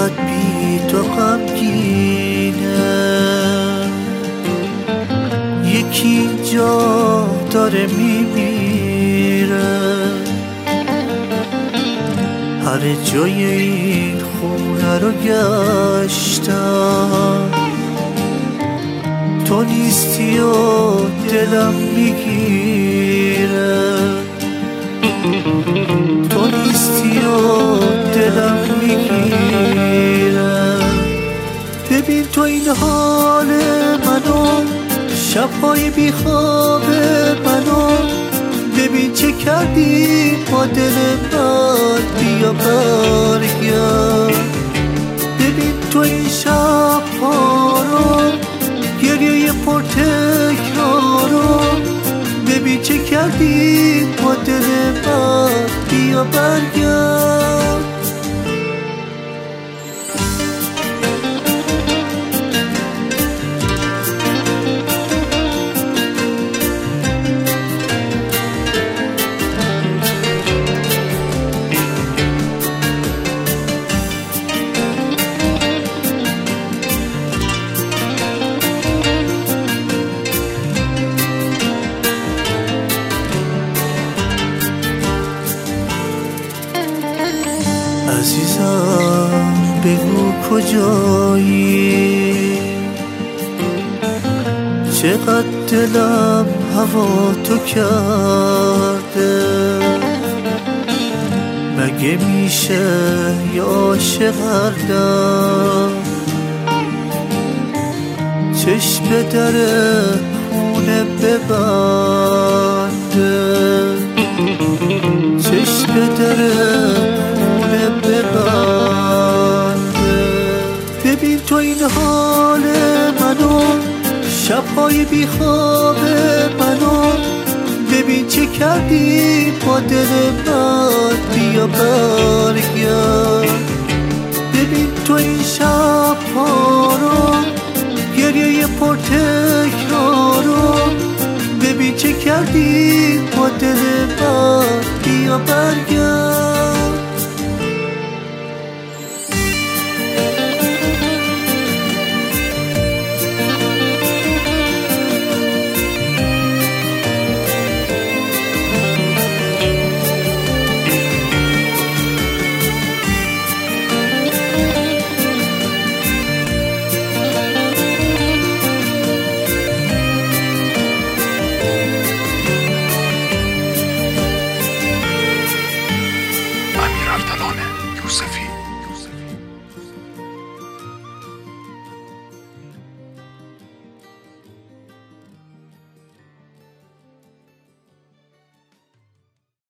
چقدر بی تو غمگینه، یکی جا داره میمیره. هر جای این خونه رو گشتم، تو نیستی و دلم میگیره. تو نیستی و دلم میگیره. ببین تو این حال منو، شبهای بیخواب منو، ببین چه کردی با دل من، بیا برگرد. ببین تو این شبها رو، گریه پر تکرارو، ببین چه کردی با دل من، بیا برگرد. عزیزم بگو کجایی، چقدر دلم هوا تو کرده. مگه میشه یه عاشق هر دم چشم در خونه ببنده، چشم در ببنده. ببین تو این حال منو، شبهای بیخواب منو، ببین چه کردی با دل من، بیا برگرد. ببین تو این شبها رو، گریه پر تکرارو، ببین چه کردی با دل من، بیا برگرد. امیرارسلان یوسفی